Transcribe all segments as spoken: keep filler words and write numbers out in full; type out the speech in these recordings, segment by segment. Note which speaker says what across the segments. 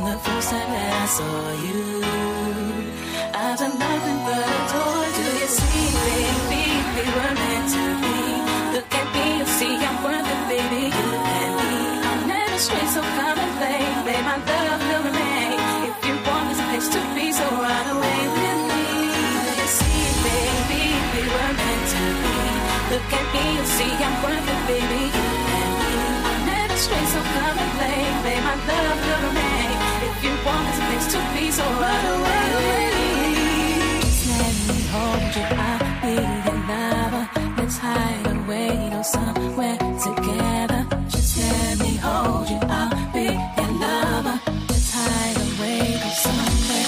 Speaker 1: the first time that I saw you, I've done nothing but adore. Do you see, baby, we were meant to be. Look at me, you see I'm worth it, baby, you and me. I'm never straight, so come and play. Play my love will remain. If you want this place to be, so run away with me. Do you see, baby, we were meant to be. Look at me, you see I'm worth it, baby, you and me. I'm never straight, so come and play. Play my love will remain. If you want this place to be, so run away with me. Just let me hold you, I'll be your lover. Let's hide away, go somewhere together. Just let me hold you, I'll be your lover. Let's hide away, go somewhere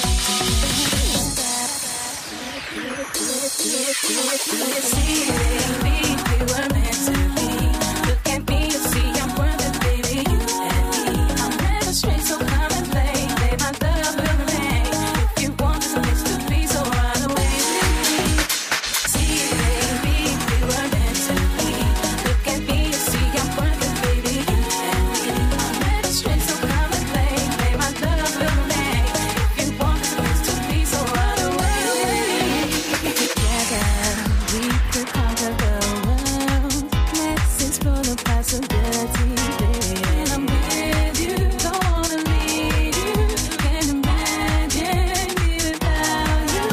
Speaker 1: together. See, baby, we were meant to be. Look at me, you see I'm worth it, baby, you and me. I'm never straight, so come and play. Play my love will remain. If you want this place to be, so run away with me. See, baby, we were meant to be. Look at me, you see I'm worth it, baby, you and me. I'm never straight, so come and play. Play my love will remain. If you want this place to be, so run away with me. Together we could conquer the world. Let's explore the possibilities, baby. When I'm with you, don't wanna leave you. Can't imagine me without you.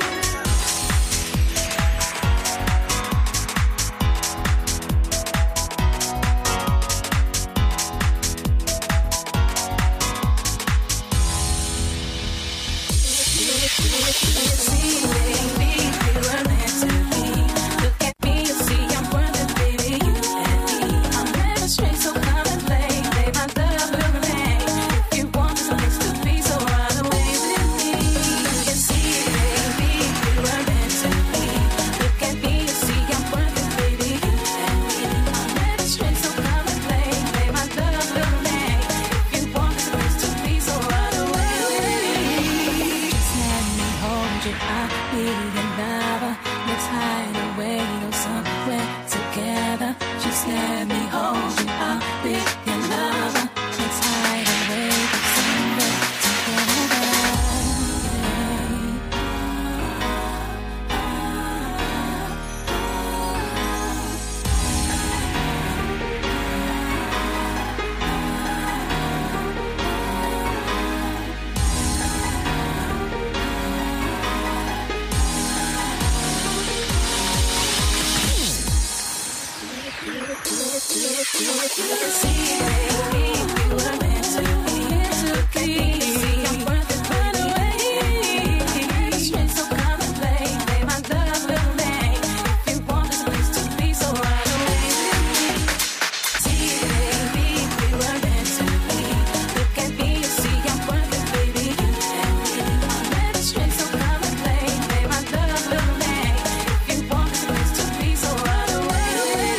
Speaker 1: See, baby, we were meant to be. Look at me, you see I'm worth it, baby, you and me. I'm never straight, so come and play. Play my love will remain. If you want this place to be, so run away with me. You see, baby, we were meant to be. Look at me, you see I'm worth it, baby, you and me. I'm never straight, so come and play. Play my love will remain. If you want this place to be, so run away with me. Just let me hold you, I'll be your lover. Let's hide away, go somewhere together. Just let me hold you, I'll be your lover. Let's hide away, go somewhere together. See, baby, we were meant to be. Look at me, see I'm worth it, run away. I'm never straight, so come and play. Play my love will remain. If you want this place to be, so run away with me. See, baby, we were meant to be. Look at me, you see I'm worth it, baby, you and me. I'm never straight, so come and play. Play my love will remain. If you want this place to be, so run away with me.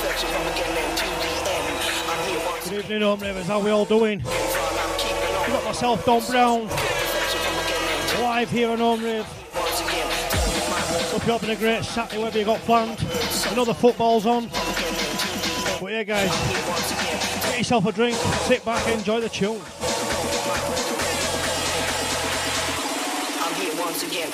Speaker 2: Good evening, home livers. How we all doing? I've got my myself, Don Brown, live here on Home Rave. Hope you're having a great Saturday, whatever you got planned. I know the football's on. But yeah, guys, get yourself a drink, sit back and enjoy the tune.
Speaker 3: I'm here once again.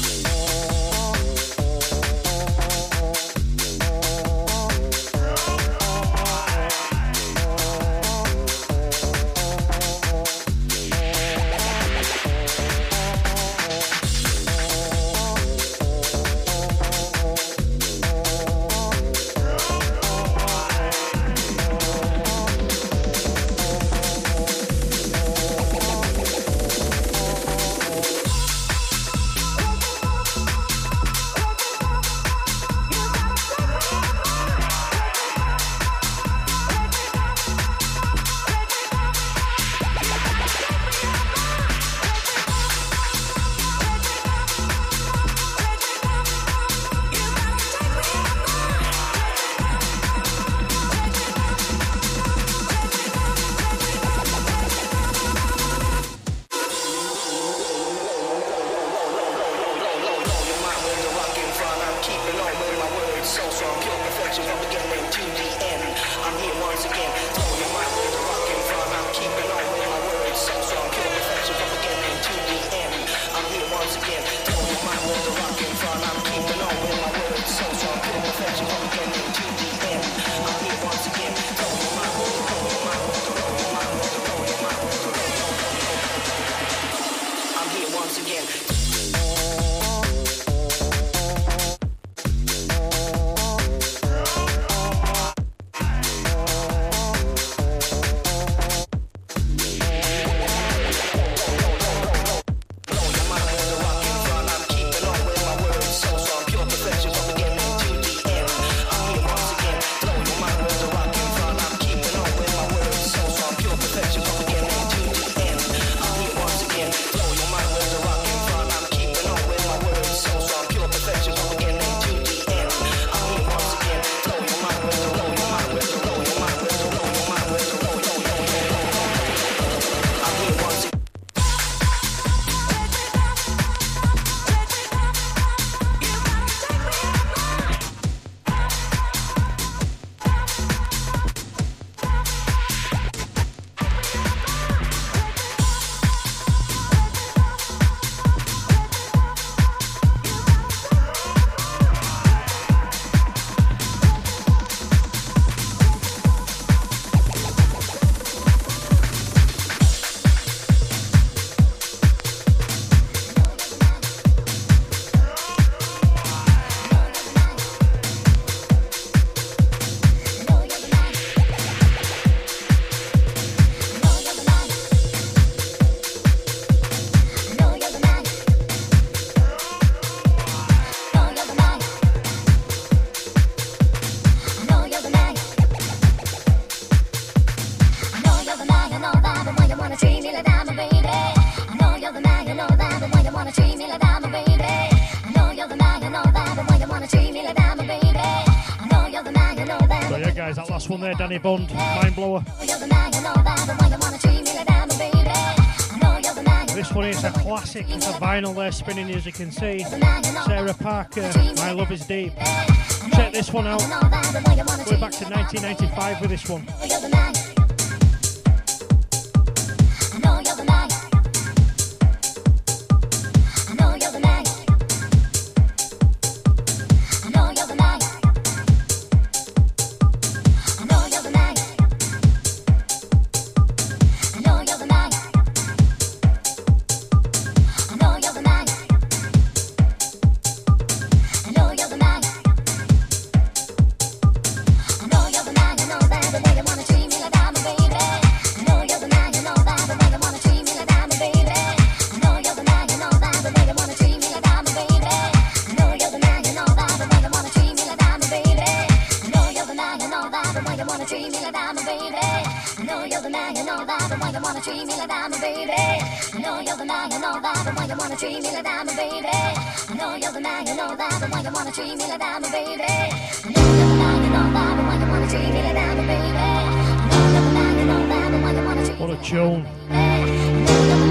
Speaker 2: One there, Danny Bond, Mind Blower. This one is a classic, it's a vinyl there spinning as you can see. Sarah Parker, My Love Is Deep. Check this one out. We're back to nineteen ninety-five with this one. What a tune.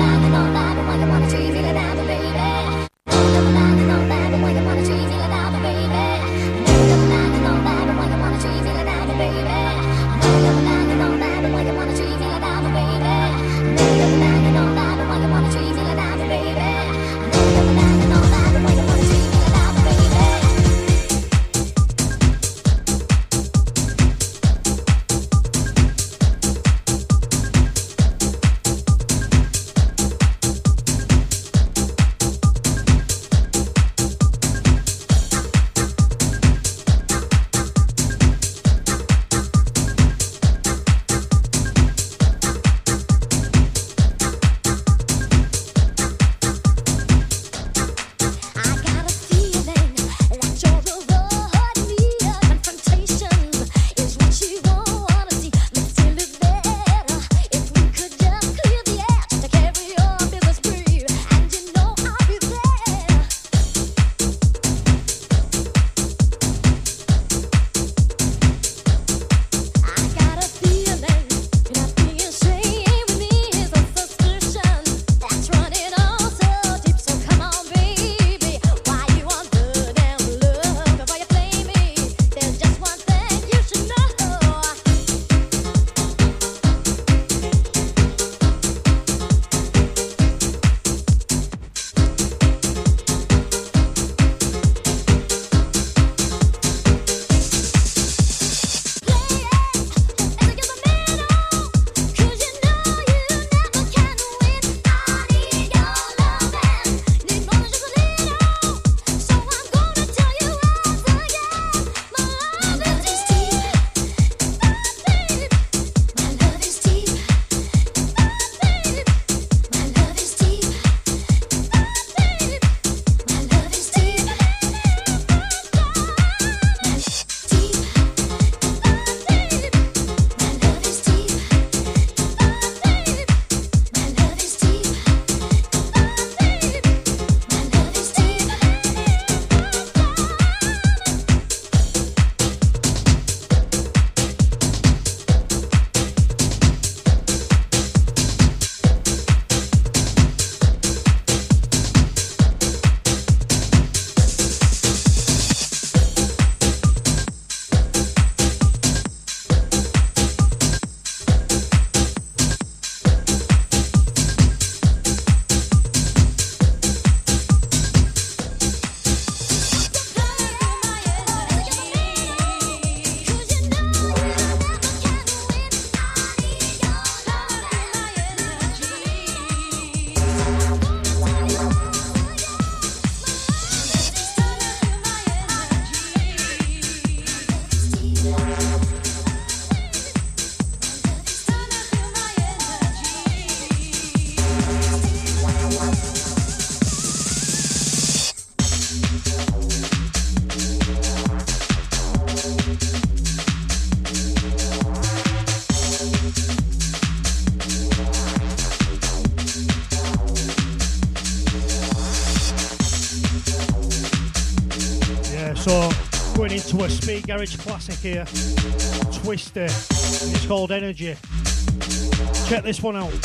Speaker 2: So, going into a speed garage classic here, Twister. It's called Energy. Check this one out.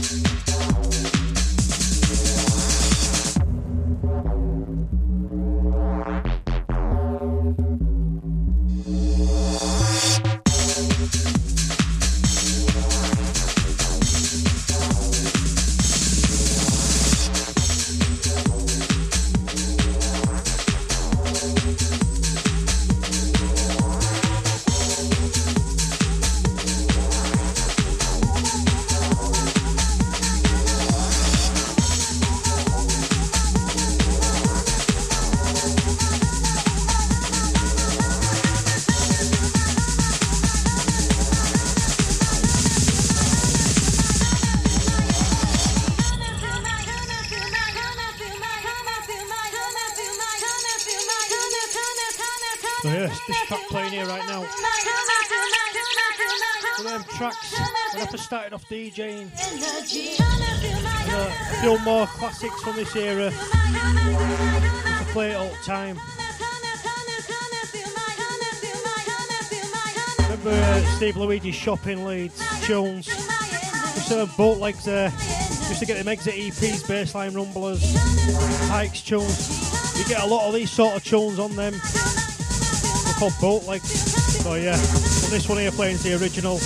Speaker 2: Started off DJing, and a few more classics from this era to play it all the time. Remember uh, Steve Luigi's shop in Leeds, tunes, just uh, bootlegs there, just to get them exit E Ps, bassline rumblers, hikes tunes. You get a lot of these sort of tunes on them. They're called bootlegs. So yeah, and this one here playing is the original.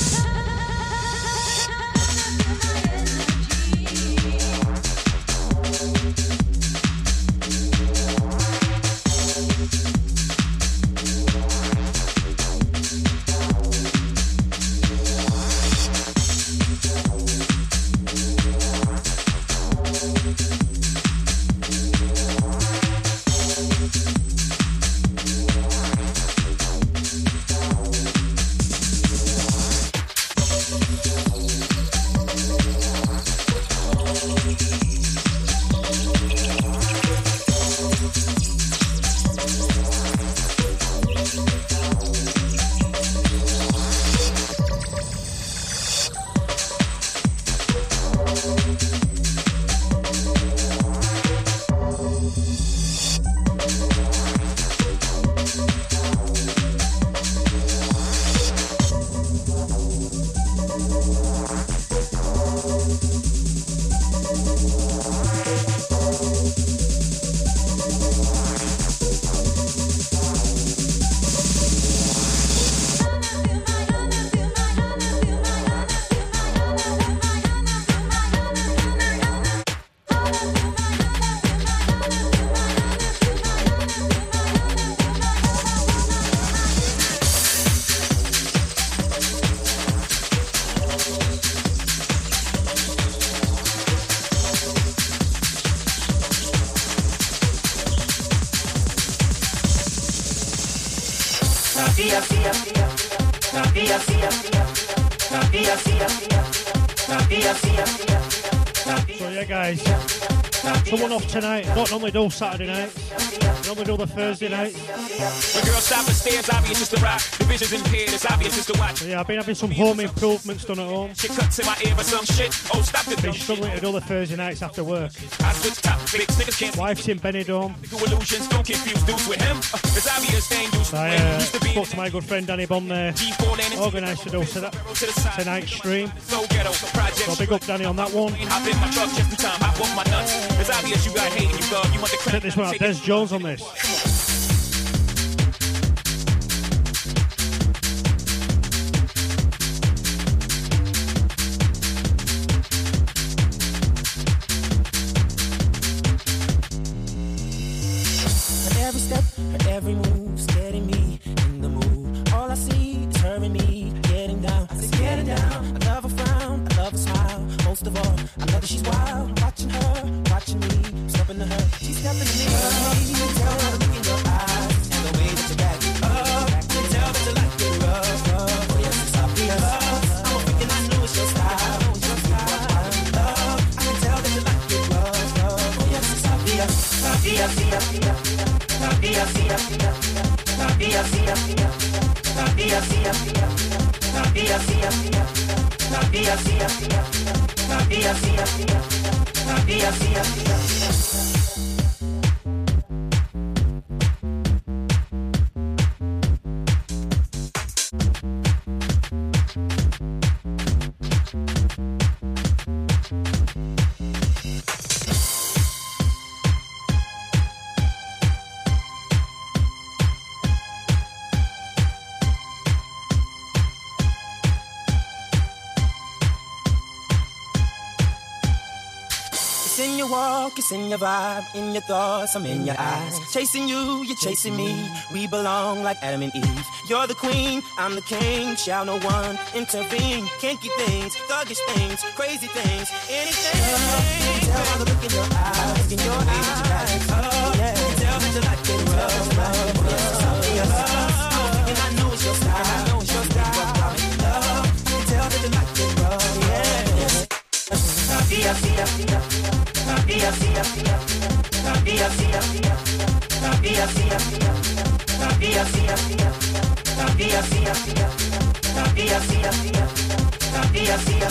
Speaker 2: So yeah guys, someone off tonight. Don't normally do Saturday nights, normally do the Thursday nights.
Speaker 4: When girls stop and stares, obvious just to rock. The vision's impaired, it's obvious just to watch.
Speaker 2: So yeah, I've been having some home improvements done at home.
Speaker 4: Shit cuts in my ear or some shit. Oh, stop the
Speaker 2: Been struggling to do the Thursday nights after work.
Speaker 4: I switch topics, niggas can't.
Speaker 2: Wife's in Benidorm.
Speaker 4: Do illusions, don't confuse dudes with him. Uh, it's obvious they ain't used to
Speaker 2: I
Speaker 4: win.
Speaker 2: uh,
Speaker 4: Used to be
Speaker 2: spoke to my good friend Danny Bond there. Organised to do tonight's stream.
Speaker 4: So ghetto, project.
Speaker 2: So big up Danny on that one.
Speaker 4: Hop in my truck just in time, hop off my nuts. It's obvious you got hate and you thug. You want the credit.
Speaker 2: Check this one out, Des Jones on this.
Speaker 5: Every step, her every move's getting me in the mood. All I see is her and me getting down. I said getting down. I love her frown, I love her smile. Most of all, I love that she's wild. Watching her, watching me, stepping to her. She's stepping to me. You can tell by the look in your eyes and the way that you back it up. You can tell that you like it rough, rough. Oh yes, it's obvious. I'm a freak and I know it's your style. It's your style. Love. I can tell that you like it rough, rough. Oh yes, it's obvious. Obvious, obvious. Sabia, sabia, sabia, sabia, sabia, sabia, sabia, sabia, sabia, sabia, sabia, sabia, sabia. in your walk, it's in your vibe, in your thoughts, I'm in your eyes. Chasing you, you're chasing me. We belong like Adam and Eve. You're the queen, I'm the king. Shall no one intervene? Kinky things, thuggish things, crazy things, anything. Tell by the look in your eyes, in your eyes. Oh, yeah. Tell that you like it rough, love, love. And I know it's your style, I know it's your style. Love, tell that you like it rough, yeah. Via, via, via, via, via, via, via, via, via, via, via, via, via, via, via, via, via, via, via,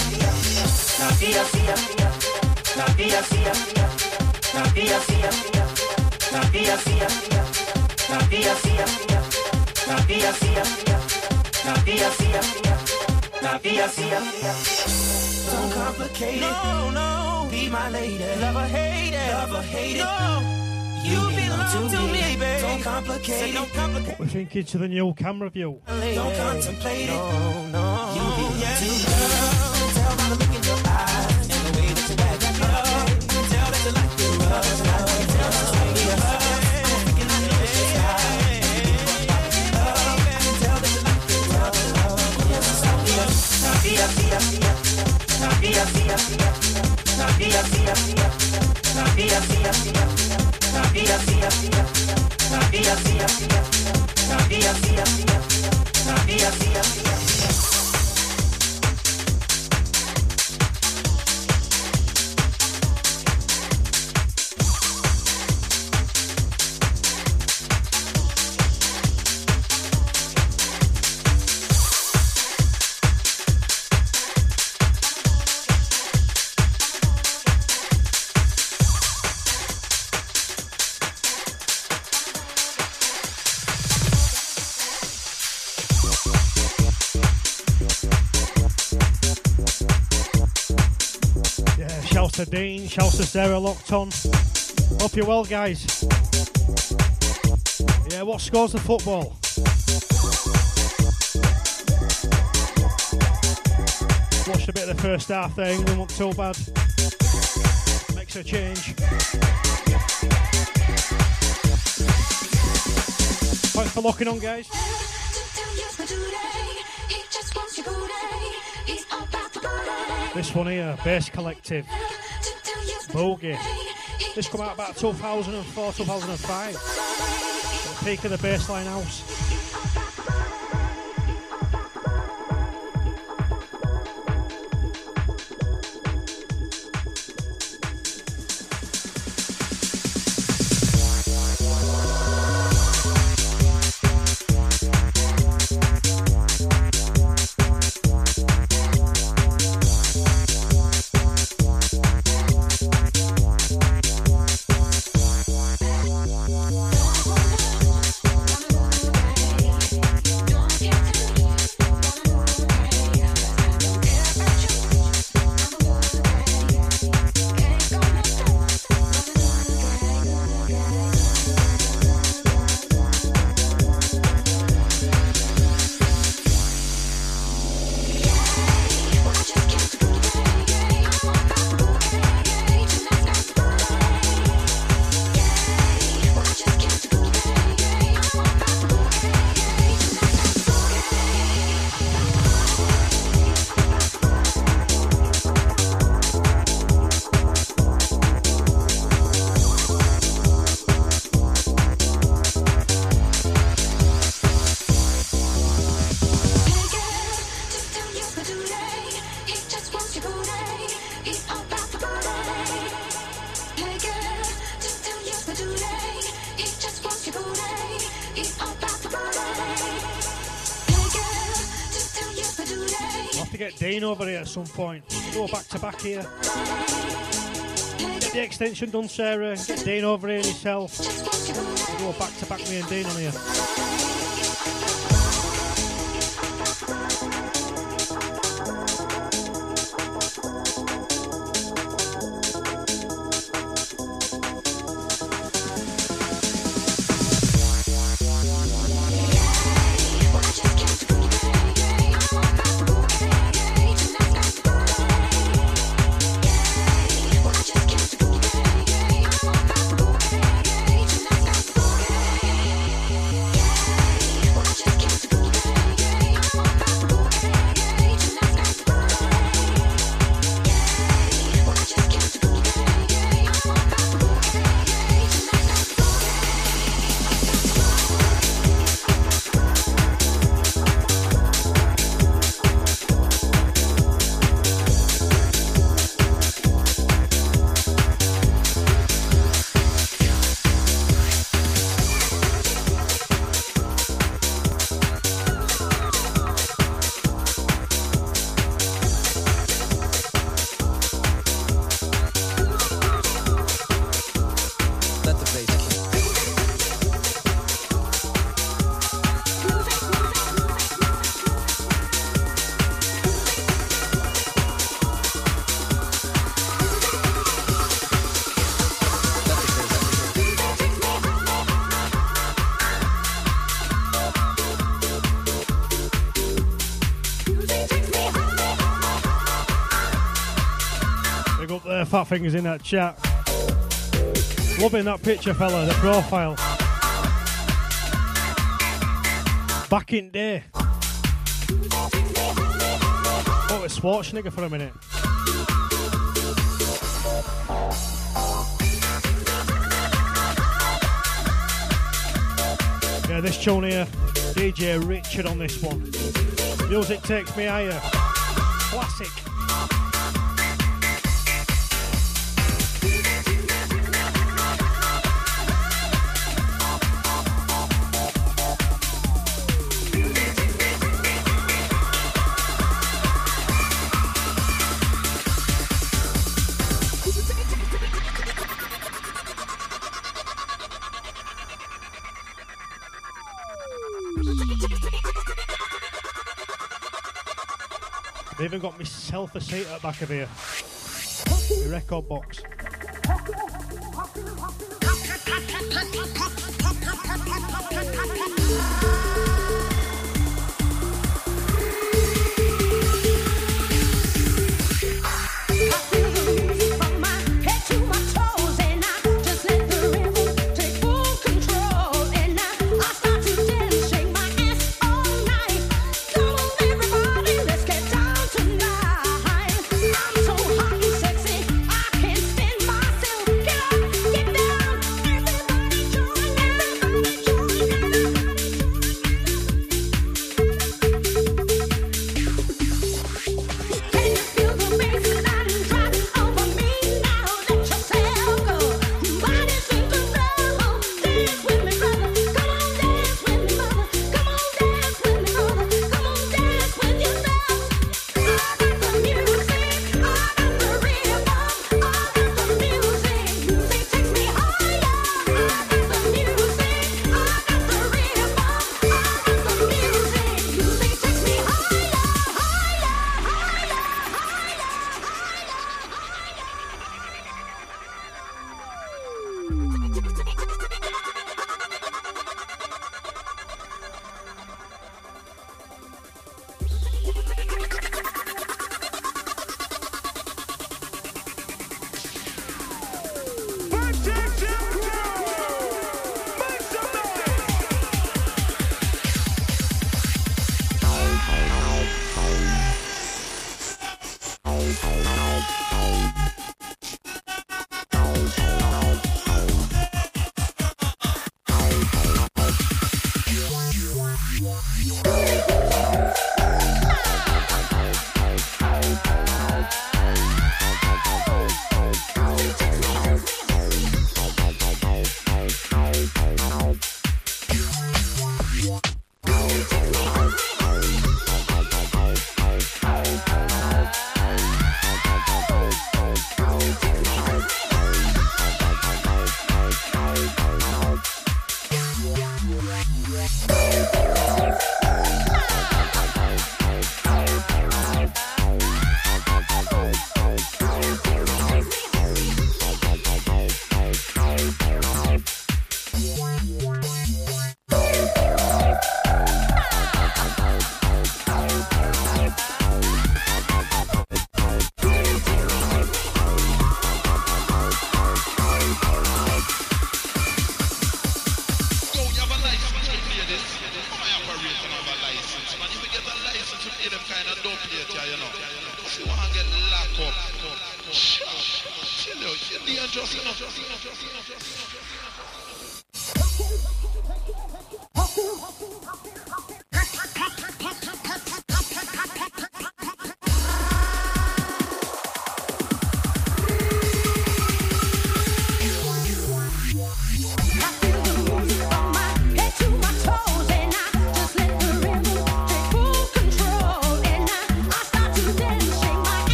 Speaker 5: Don't complicate it. No, no. Be my lady. Love or hate it. Love or hate it. No. You belong to me, baby. Don't complicate it. Don't complicate it.
Speaker 2: What we're thinking to the new camera view.
Speaker 5: Don't contemplate it. No, no. You belong to me. Tell by the look in your eyes and the way that you act. Tell that you like it rough. Tell that you like it rough. I'm thinking I know it's your style. Tell that you like it rough. Via, via, via. Via, via, via. Via, via, via. Via, via, via. Via, via, via. Via, via, via. Via, via, via. Via, via, via.
Speaker 2: Shouts to Dean, shouts to Sarah locked on. Hope you're well, guys. Yeah, what scores the football? Watched a bit of the first half there, England wasn't too bad. Makes a change. Thanks for locking on, guys. This one here, Bass Collective, Boogie. This come out about two thousand four, two thousand five. At the peak of the bassline house. Over here at some point. We'll go back to back here. Get the extension done, Sarah. Get Dean over here yourself. We'll go back to back, me and Dean on here.
Speaker 1: Yeah.
Speaker 5: Let the bass play.
Speaker 2: Up there, fat fingers in that chat. Loving that picture, fella, the profile. Back in day. Oh, it's Schwarzenegger for a minute. Yeah, this tune here, D J Richard on this one. Music Takes Me Higher. Classic. They even got myself a seat at the back of here. The record box.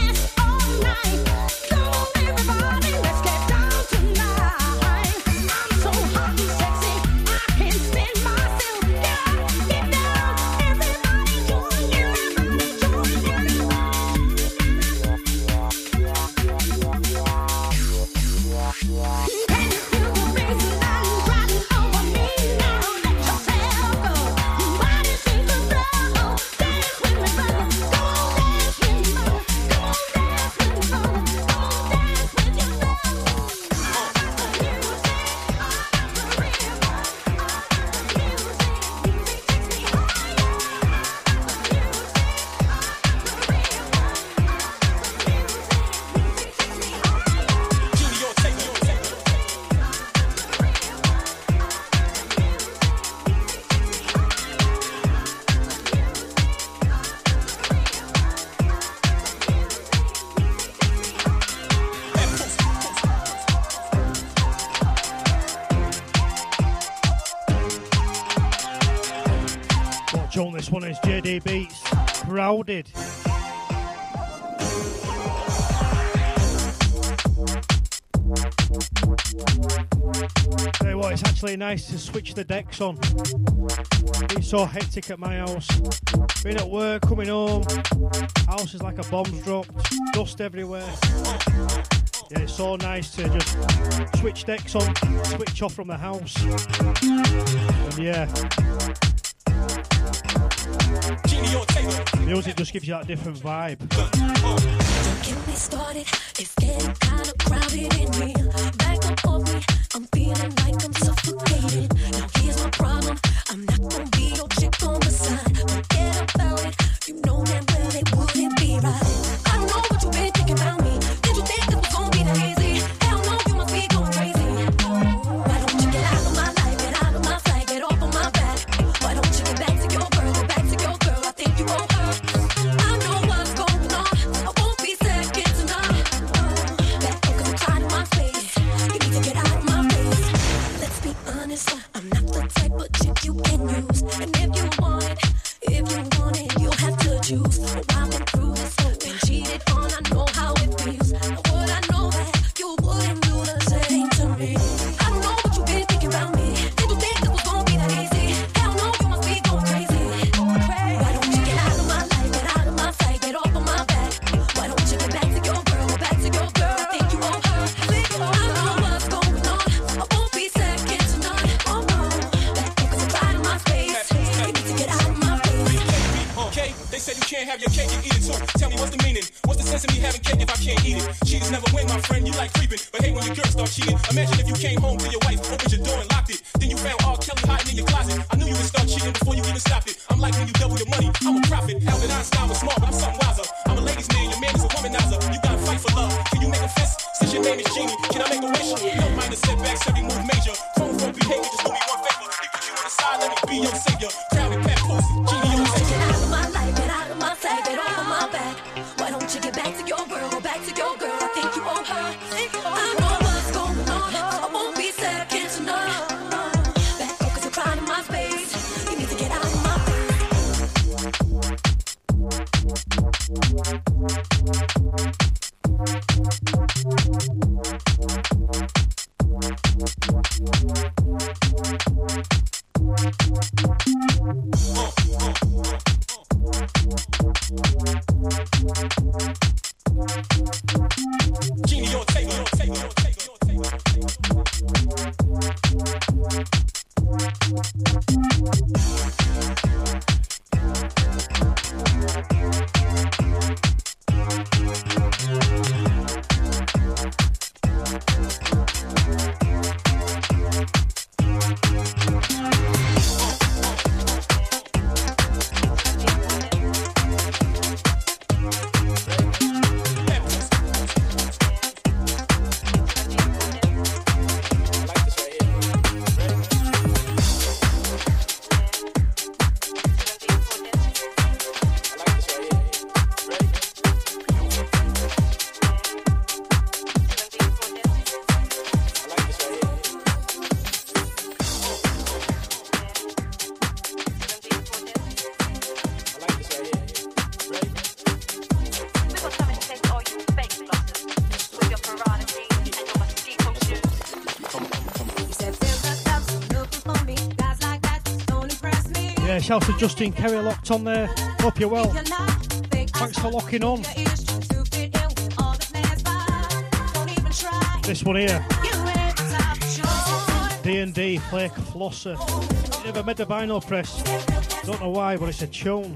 Speaker 6: Everybody, let's get down tonight.
Speaker 2: This one is J D Beats, Crowded. Tell you what, it's actually nice to switch the decks on. It's so hectic at my house. Being at work, coming home, house is like a bomb's dropped, dust everywhere. Yeah, it's so nice to just switch decks on, switch off from the house. And yeah. Music just gives you that different vibe.
Speaker 1: Don't get me started, it's getting kinda crowded in here. Back up off me, I'm feeling like I'm suffocating. Now here's my problem, I'm not gonna be your chick on the side. Forget about it, you know damn well it wouldn't be right. I don't know what you've been thinking about me. Did you think this was gonna be that easy? Hell no, you must be going crazy. Why don't you get out of my life, get out of my sight, get off of my back? Why don't you get back to your girl, go back to your girl? I think you owe her. I know what's going on, I won't be second to none. Back up 'cause I'm tired of my face. You need to get out of my face. Let's be honest, I'm not the type of chick you can use. And if you want it, if you want it, you'll have to choose. Oh, I've been through this, been cheated on, I know how it feels. Now would I know that you wouldn't do the same to me? I don't know what you've been thinking about me. Did you think this was gonna be that easy? Hell no, you must be going crazy. Why don't you get out of my life, get out of my sight, get off of my back? Why don't you get back to your girl, go back to your girl? I think you owe her. I know what's going on, I won't be second to none. Oh no, back up 'cause I'm tired of my space. You need to get out of my face.
Speaker 4: Okay, they said you can't have your cake and eat it too. Tell me what's the meaning? What's the sense of me having cake if I can't eat it? Cheaters never win, my friend. You like creeping, but hey, when your girl start cheating. Imagine if you came home to your wife, opened your door and locked it. Then you found R. Kelly hiding in your closet. I knew you would start cheating before you even stopped it. I'm like when you double your money, I'm a prophet. Albert Einstein was smart, but I'm something wiser. I'm a ladies' man, your man is a womanizer. You gotta fight for love. Can you make a fist? Since your name is Genie, can I make a wish? No minor setbacks, every move major. Phone phone behavior, just do me one favor. They put you on the side, let me be your savior. Crowded, pet, pussy, Genie, your
Speaker 1: Get
Speaker 4: savior.
Speaker 1: out of my life, get out of my sight, get off of my back. Why don't you get back to your girl, go back to your girl? I think you owe her. I know what's going on, I won't be second to none. Back up 'cause I'm crying in my space. You need to get out of my
Speaker 4: Genie, your taker, your taker, your taker, your
Speaker 2: Yeah, shouts to Justin Kerry locked on there. Hope you're well. Thanks for locking on. This one here. D and D, Flake Flosser. Never made the vinyl press. Don't know why, but it's a tune.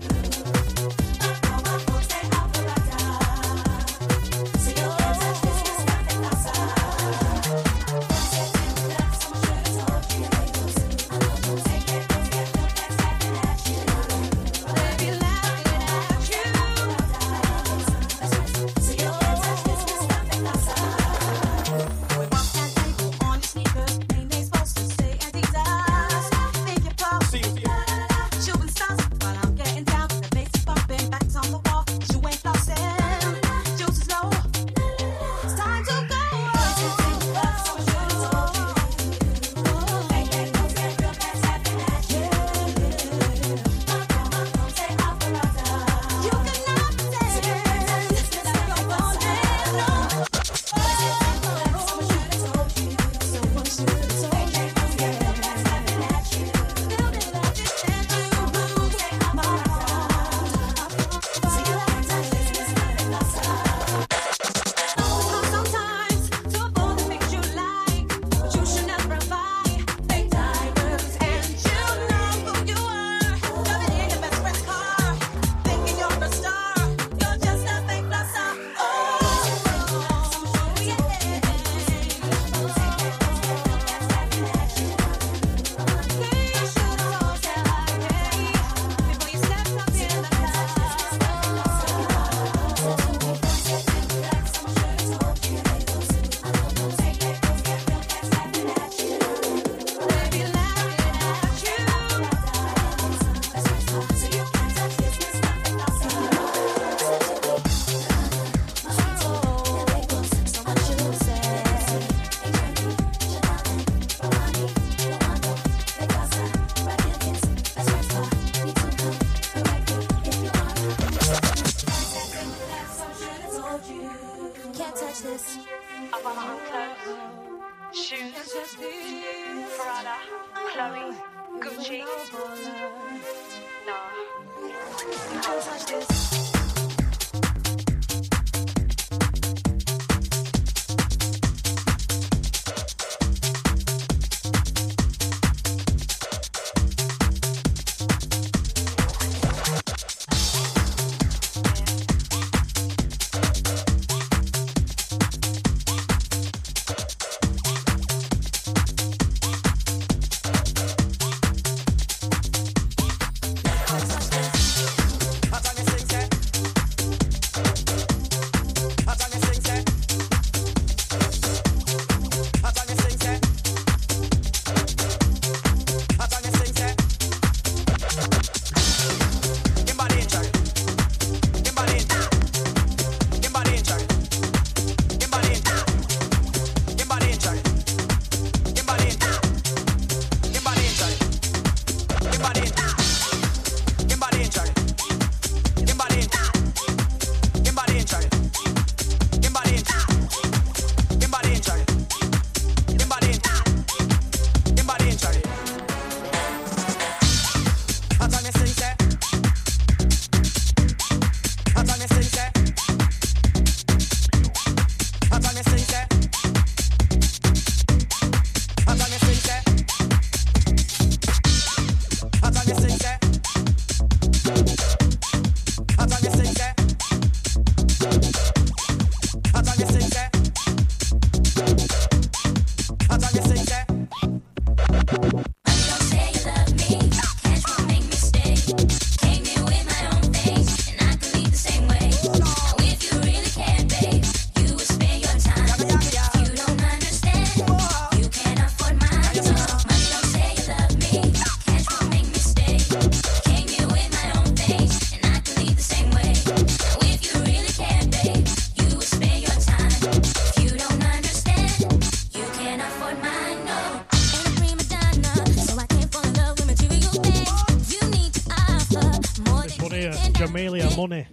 Speaker 2: Jamelia Money.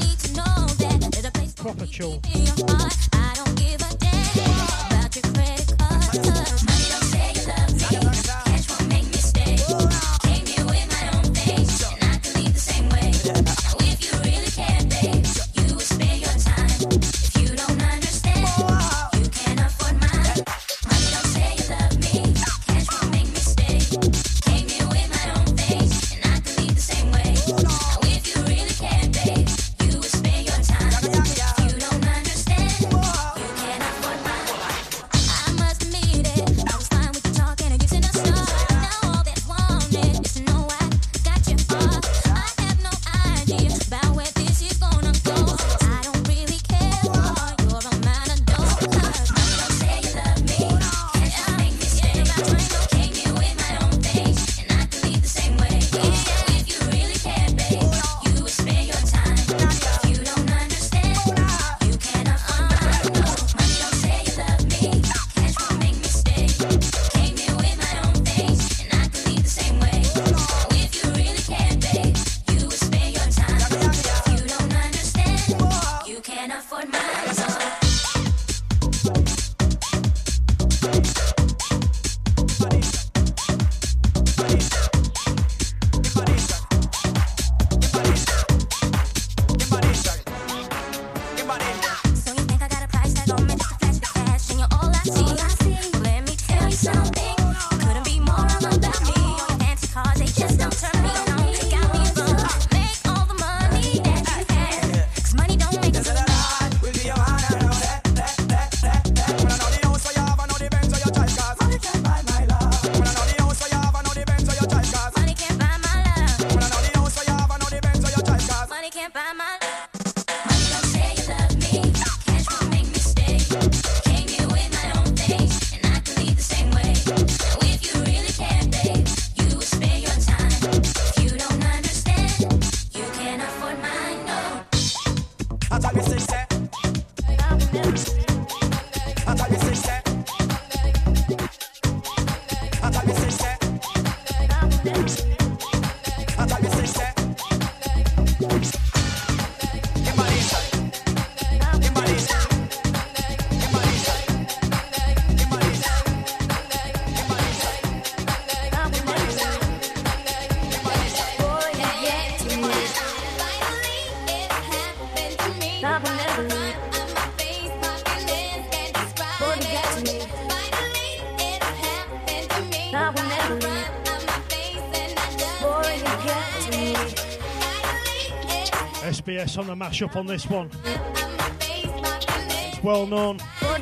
Speaker 2: Proper tune.
Speaker 1: Catch
Speaker 2: B S on the mashup on this one. It's well known.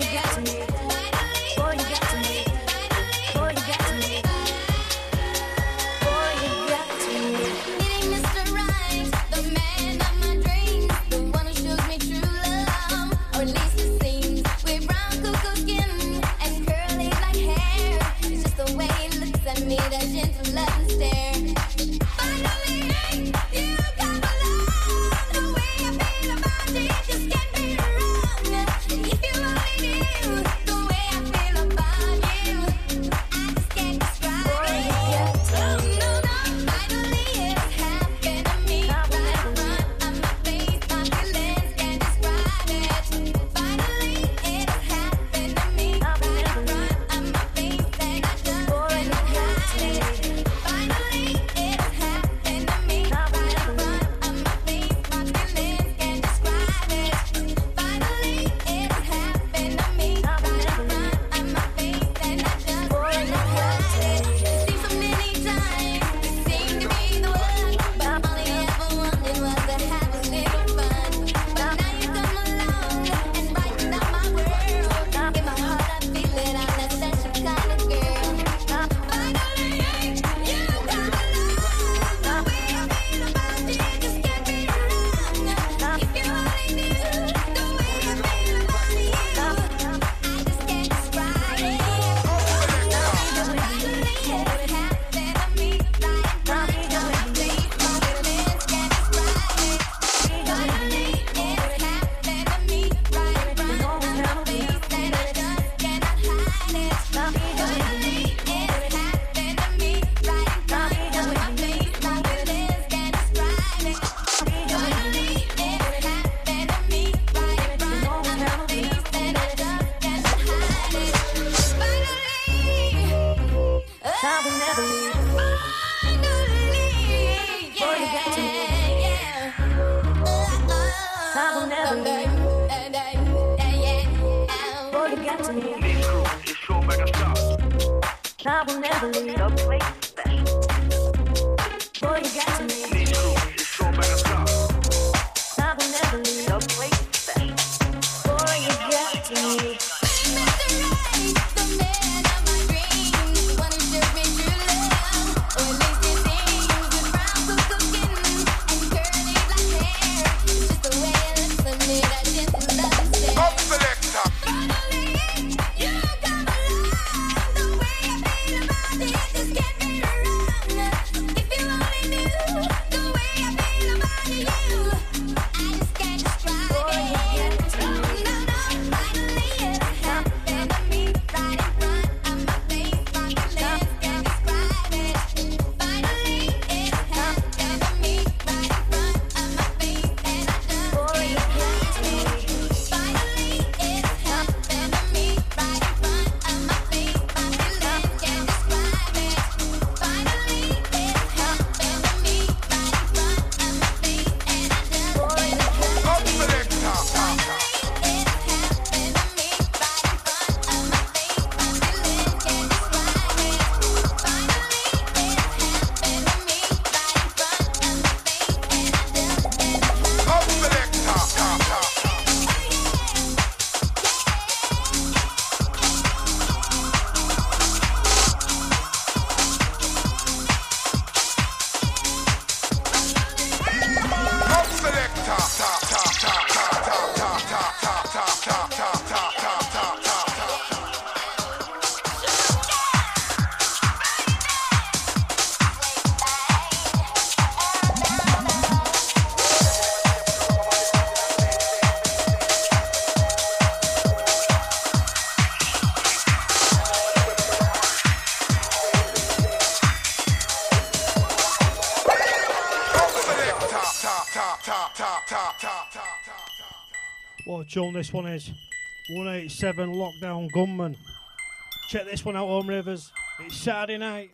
Speaker 2: What a tune this one is. one eighty-seven Lockdown Gunman. Check this one out, Home Rivers. It's Saturday night.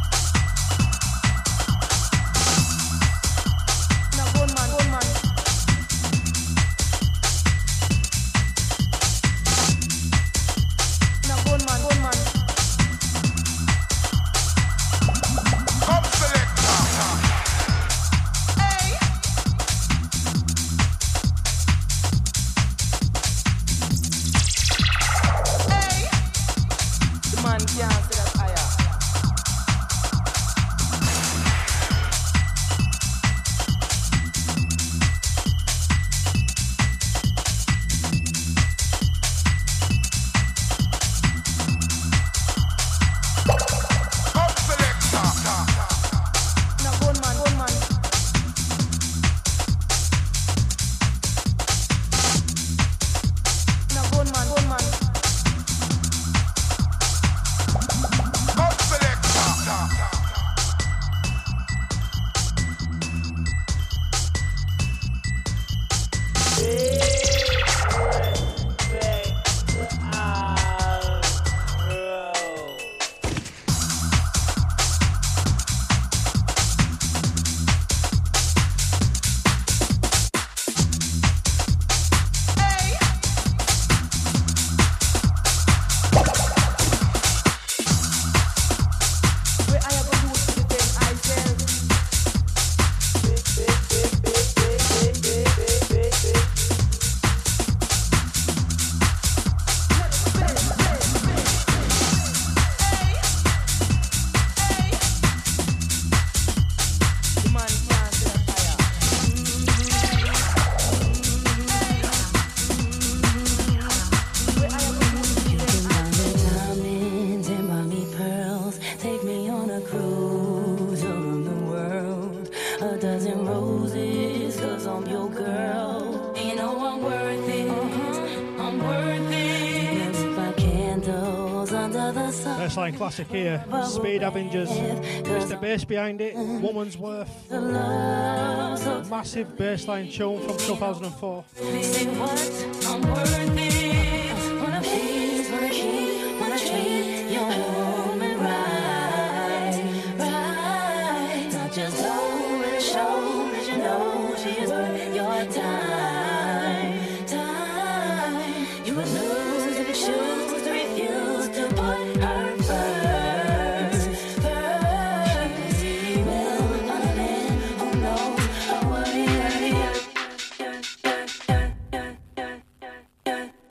Speaker 6: Now, Gunman, Gunman.
Speaker 1: prove to the world a dozen roses, cause I'm your girl. You know I'm worth it, I'm worth it. By candles under the sun.
Speaker 2: Bassline classic here, Speed Avengers. It's the bass behind it, Woman's Worth. Massive bassline tune from two thousand four.
Speaker 1: Say what? I'm worth it. Wanna please, wanna keep, wanna treat your woman right, right. Not just go and show that you know she is worth your time, time. You would lose if you choose to refuse to put her first, first. Well, I'm a man who knows how worry, worry, worry.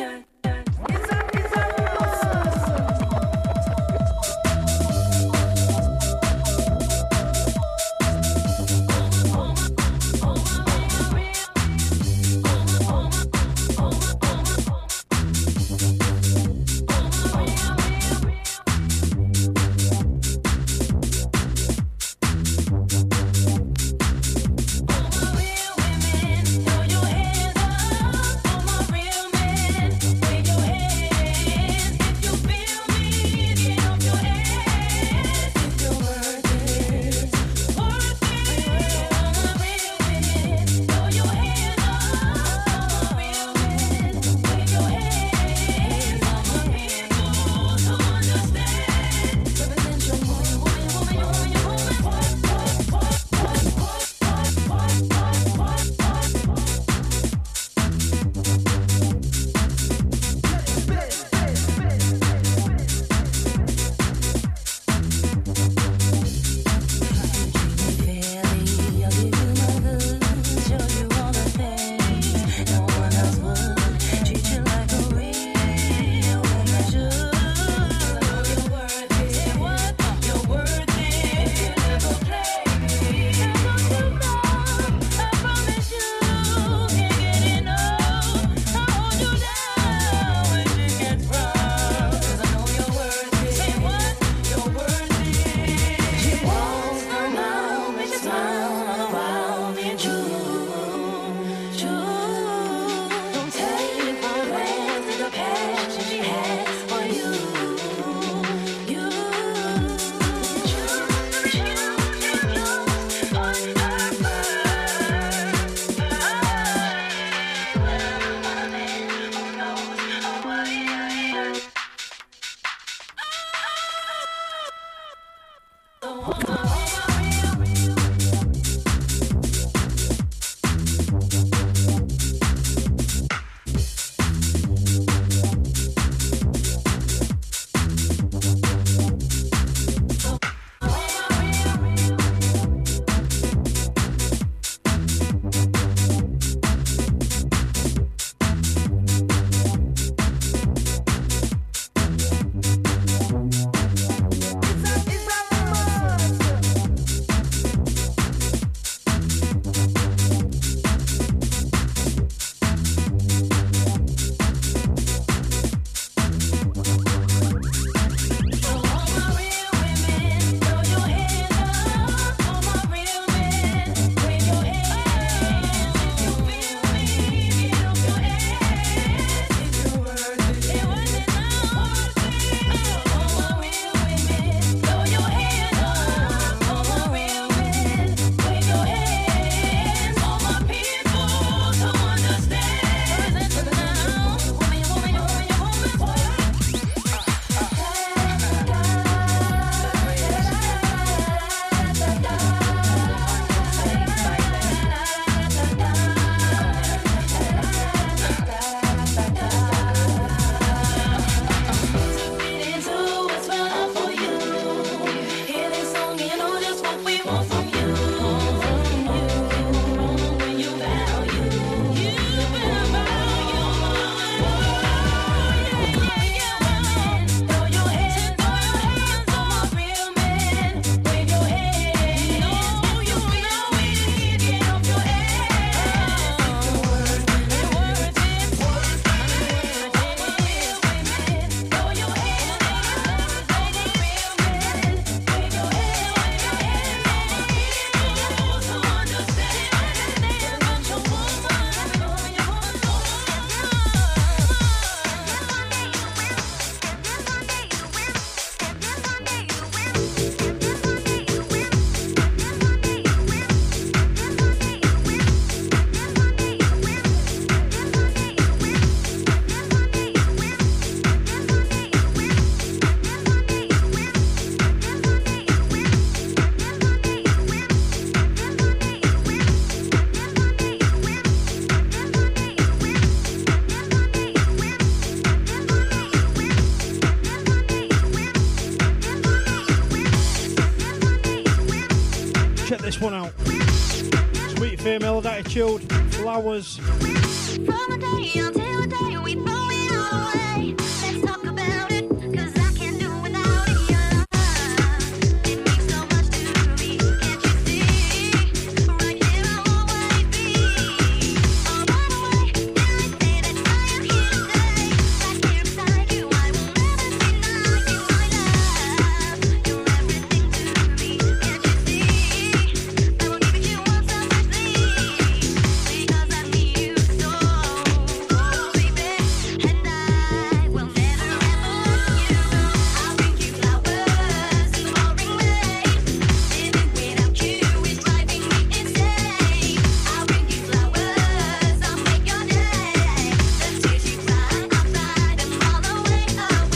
Speaker 2: this one out. Sweet female attitude, flowers.
Speaker 6: From a day until a day we throw it all away. Let's talk about it, cause I can't do without it. Your love, it means so much to me. Can't you see? Right here I'll always be. Oh, by the way, did I say that I am here today? Right here beside you, I will never deny you my love. You're everything to me. Can't you see? I will give it you once selfishly. Because I need you so, oh baby, and I will never ever let you go. I'll bring you flowers in the pouring rain. Living without you is driving me insane. I'll bring you flowers, I'll make your day. The tears you cry, I'll dry them all away,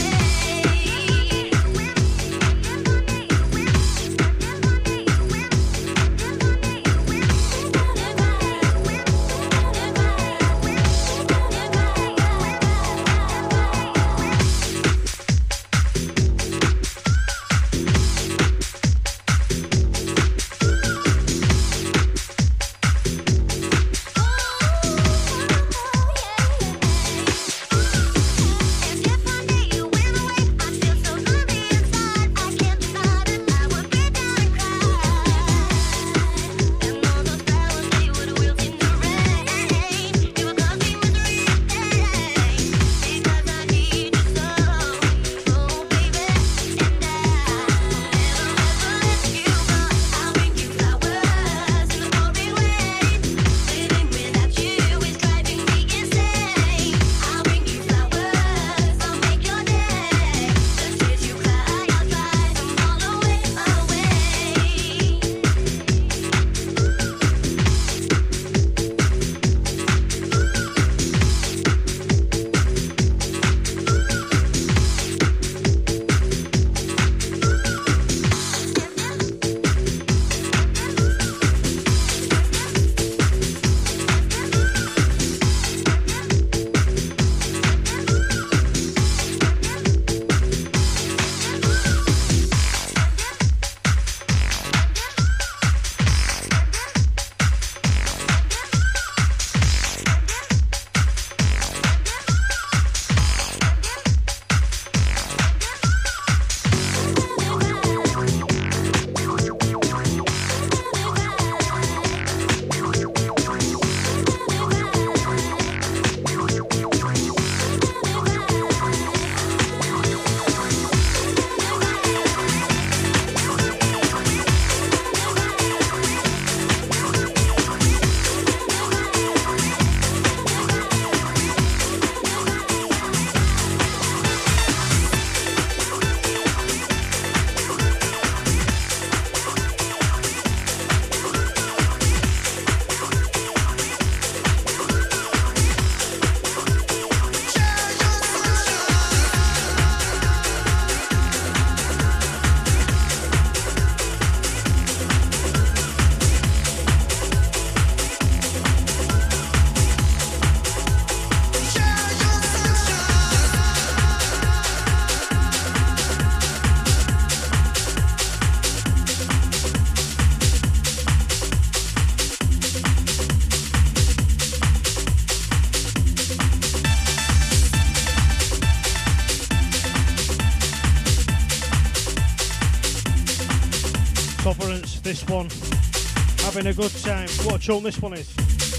Speaker 2: Sufferance, this one. Having a good time. What a tune this one is.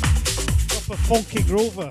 Speaker 2: Proper funky groover.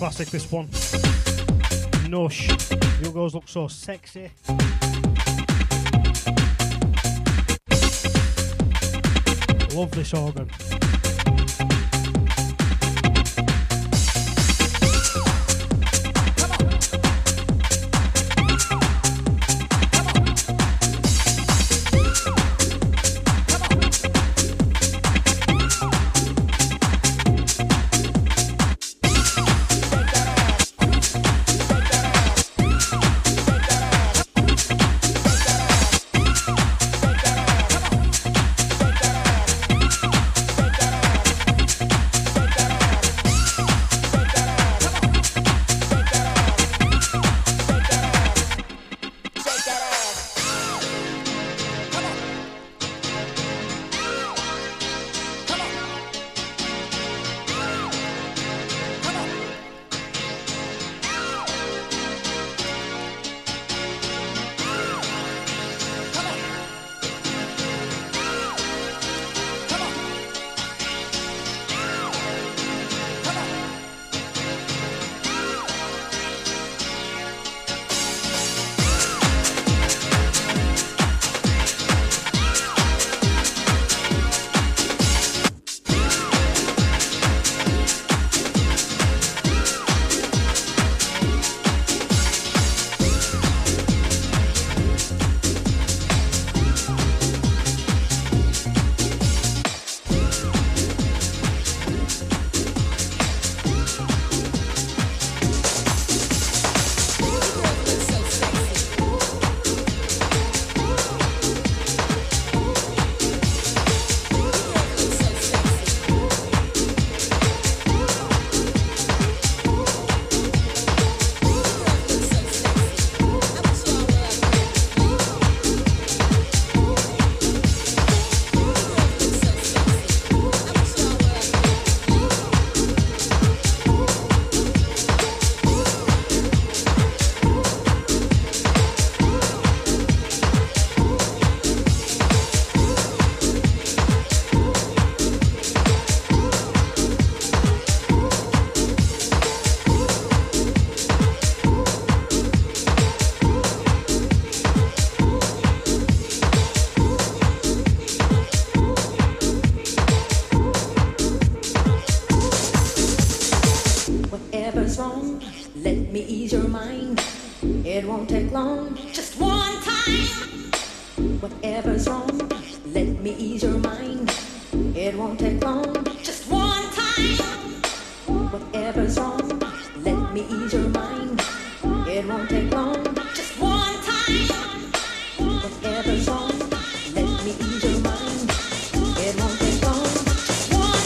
Speaker 2: classic, this one. Nush. You girls look so sexy. Love this organ.
Speaker 7: Whatever's wrong, let me ease your mind. It won't take long, just one time. Whatever's wrong, let me ease your mind. It won't take long, just one time. Whatever's wrong, let me ease your mind. It won't take long, just one time. Whatever's wrong, let me ease your mind. It won't take long, just one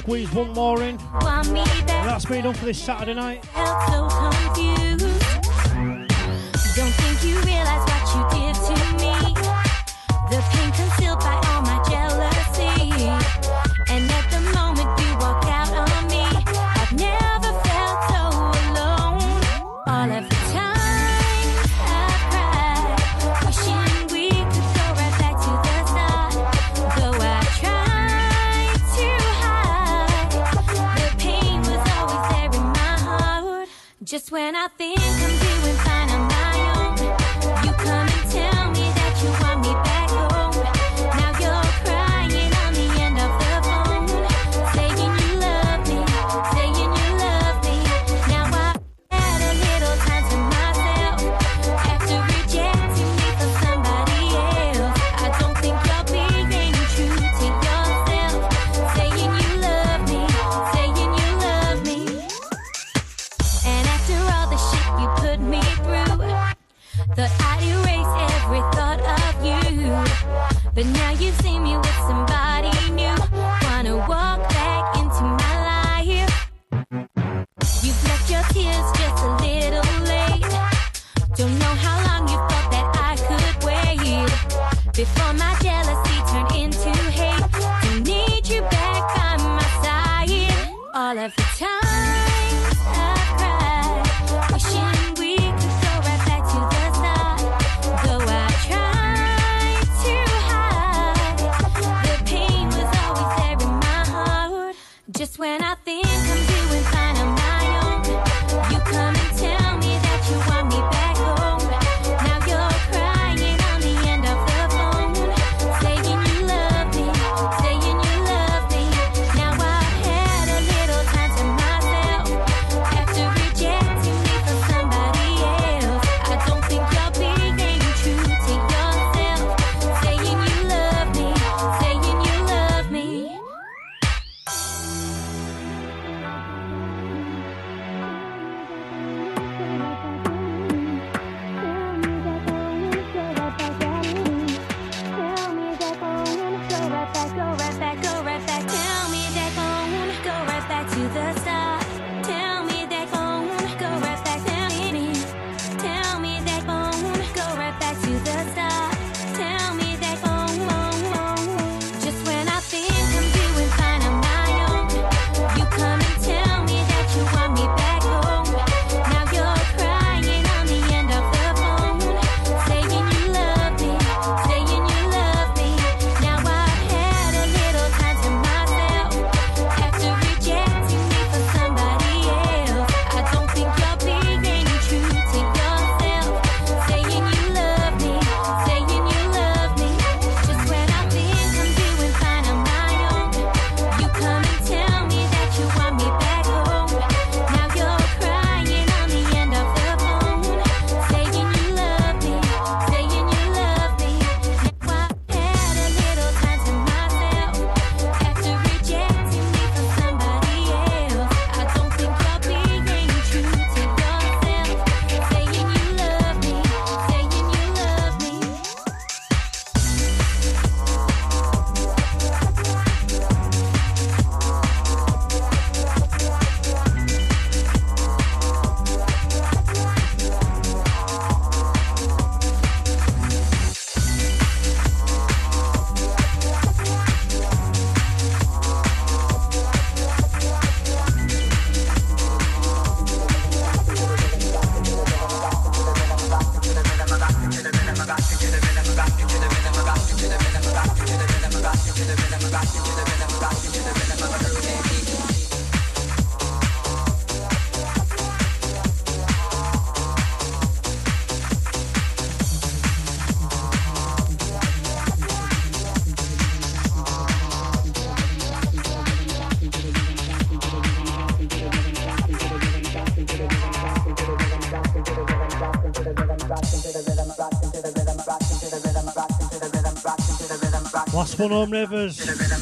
Speaker 2: squeeze one more in.
Speaker 6: Want me
Speaker 2: And
Speaker 6: back?
Speaker 2: that's me done for this Saturday night.
Speaker 6: Felt so confused. Don't think you realize what you did to me. The pain concealed by all my jealousy. And at the moment you walk out on me, I've never felt so alone. All of the time I've cried, wishing we could go right back to the start. Though I tried to hide, the pain was always there in my heart. Just when I think I'm doing fine on my own, you come and tell me that you want me back home. Now you're crying on the end of the phone, saying you love me, saying you love me. Now I've had a little time to myself after rejecting me for somebody else. I don't think you're being true to yourself, saying you love me, saying you love me. And after all the shit you put me through, thought I'd erase every thought of you. But now you see me with somebody new. Wanna walk back into my life. You've left your tears just a little late. Don't know how long you thought that I could wait before my jealousy turned into hate. Don't need you back by my side. All of the time I've cried, wishing we could go right back to the start. Though I tried to hide, the pain was always there in my heart. Just when I think I'm doing fine on my own, you come and tell me that you want me back home. Now you're crying on the end of the phone, saying you love me, saying you love me. Now I've had a little time to myself after rejecting me for somebody else. I don't think you're being true to yourself, saying you love me, saying you love me. Tell me that I wanna go right back, go right back, go right back. Tell me that I wanna go right back to the start. Tell me that I wanna go right back. Tell me, tell me that I wanna go right back to the start. Tell me that I wanna. Just when I think I'm doing fine on my own, you come and tell me that you want me back home. Now you're crying on the end of the phone, saying you love me, saying you love me. Now I've had a little time to myself after rejecting me for somebody else. I don't think you're being true to yourself, saying you love me, saying you love me. Just when I think I'm doing fine on my own, you come and tell me that you want me back home. Now you're crying on the end of the phone, saying you love me, saying you love me. Now I've had a little time to myself after rejecting me for somebody else. I don't think you're being true to yourself, saying you love me, saying you love me.
Speaker 2: Last one home, Rivers.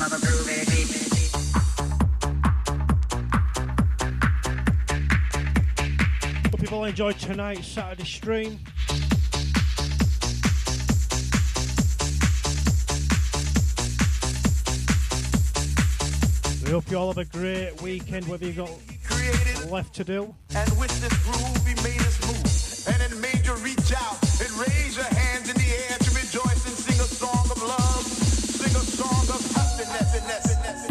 Speaker 2: Hope you've all enjoyed tonight's Saturday stream. We hope you all have a great weekend, whether you've got left to do.
Speaker 8: And with this groove, he made us move. And it made you reach out and raise your hands in the air to rejoice and sing a song of love. Sing a song of happiness and happiness.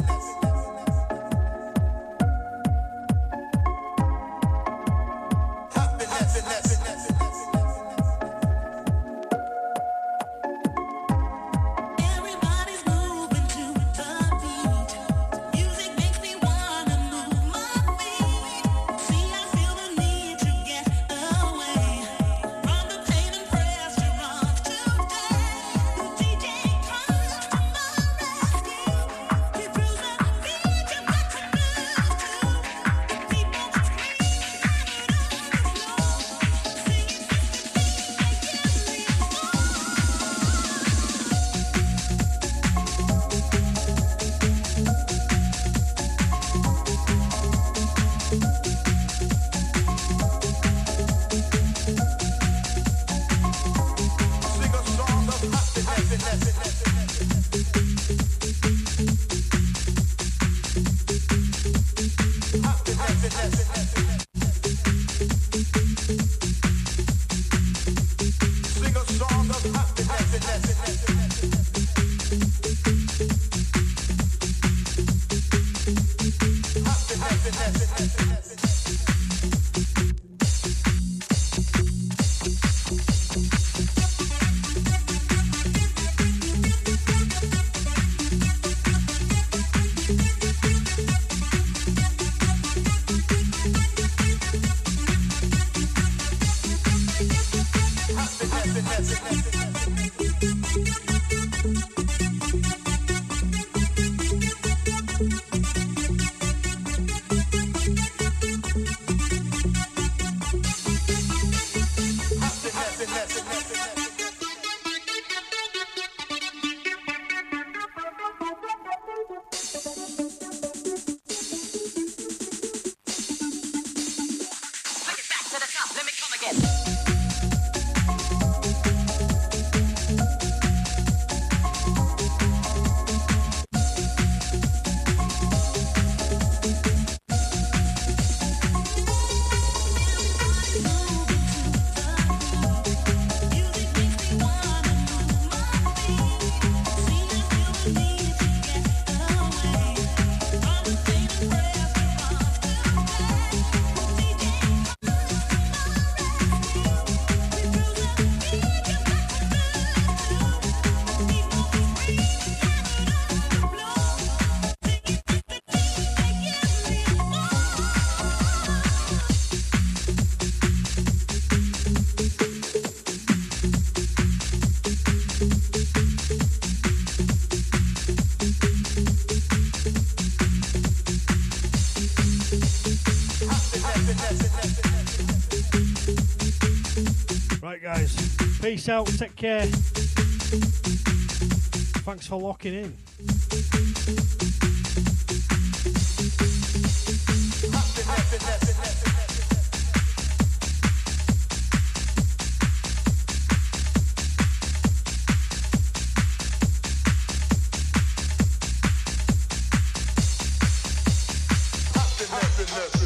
Speaker 2: Peace out, take care. Thanks for locking in.
Speaker 8: Happiness.